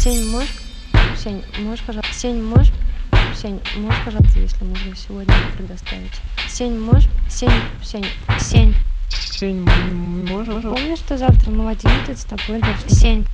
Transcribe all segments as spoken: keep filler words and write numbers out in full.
Сень, можешь? Сень, можешь, пожалуйста? Сень, можешь? Сень, можешь, пожалуйста, если можно сегодня предоставить? Сень, можешь? Сень, Сень, Сень. Сень, можешь? Помнишь, что завтра мы в одиннадцать с тобой должны... Сень.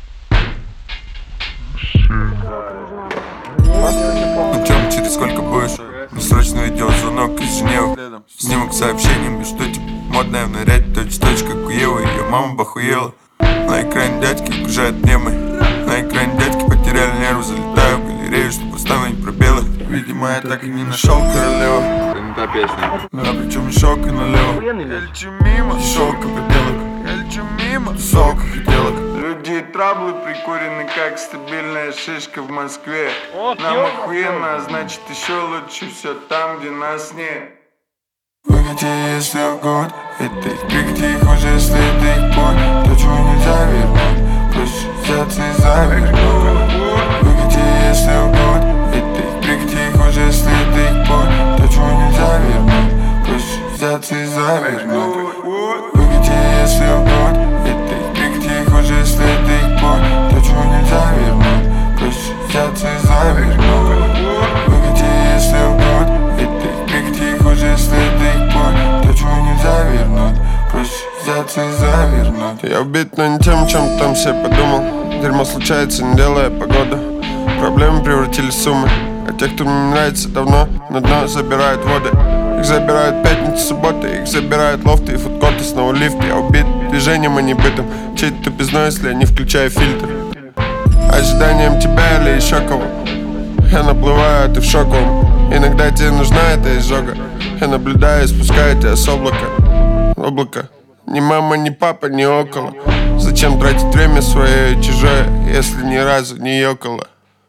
Ну чё, через сколько будешь? Мне срочно видеозвонок из Женевы. Снимок с сообщениями, что типа модная в наряде, точь-точь как у Евы. Её мама похуела. На экране дядьки угрожают мемы. На экране дядьки потеряли нервы. Залетаю в галерею, чтобы оставить пробелы. Видимо, я так и не нашел королеву. Та песня. Да, причем шок и налево. Я лечу мимо, шок и поделок. Я лечу мимо, сок и хотелок. Люди и траблы прикурены, как стабильная шишка в Москве. Нам охуенно, а значит еще лучше все там, где нас нет. Выгоди, если угод, это их прихоти, хуже, если это их боль. То, чего нельзя вернуть, проще взяться и завернуть. Выгоди, если угод, это их прихоти, хуже, если это их боль. То, чего нельзя вернуть, проще взяться и завернуть. Выгоди, если угод, это их прихоти, хуже, если это их боль. То, чего нельзя вернуть, проще взяться и завернуть. Выгоди, если угод, это их прихоти, хуже, если это их боль. То, чего нельзя вернуть, проще взяться и завернуть. Я убит, но не тем, чем там себе подумал. Дерьмо случается, не делая погоду. Проблемы превратились в суммы. А те, кто мне нравится давно, на дно забирают воды. Их забирают пятница, суббота. Их забирают лофты и фудкорты, снова лифт. Я убит движением, а не бытом. Чей-то тупизной, если я не включаю фильтр. Ожиданием тебя или еще кого. Я наплываю, а ты в шоковом. Иногда тебе нужна эта изжога. Я наблюдаю и спускаю тебя с облака. Облако. Ни мама, ни папа, ни около. Зачем тратить время свое и чужое, если ни разу не ёкало?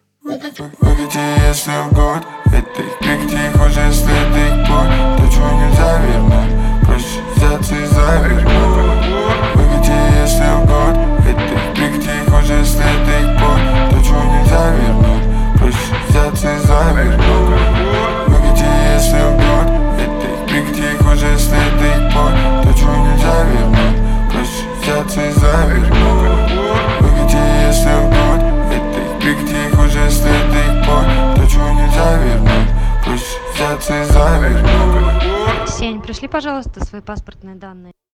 Выгоди, если угод, это их прихоти, хуже, если это их боль. То, чего нельзя вернуть, проще взяться и завернуть. Выгоди, если угод, это их прихоти, хуже, если это их боль. То, чего нельзя вернуть, проще взяться и завернуть. Выгоди, если угод, это их прихоти, хуже, если это их боль. То, чего нельзя вернуть, проще взяться и завернуть. Выгоди, если угод, это их прихоти, хуже, если это их боль. То, чего нельзя вернуть, проще взяться и завернуть. Сень, пришли, пожалуйста, свои паспортные данные.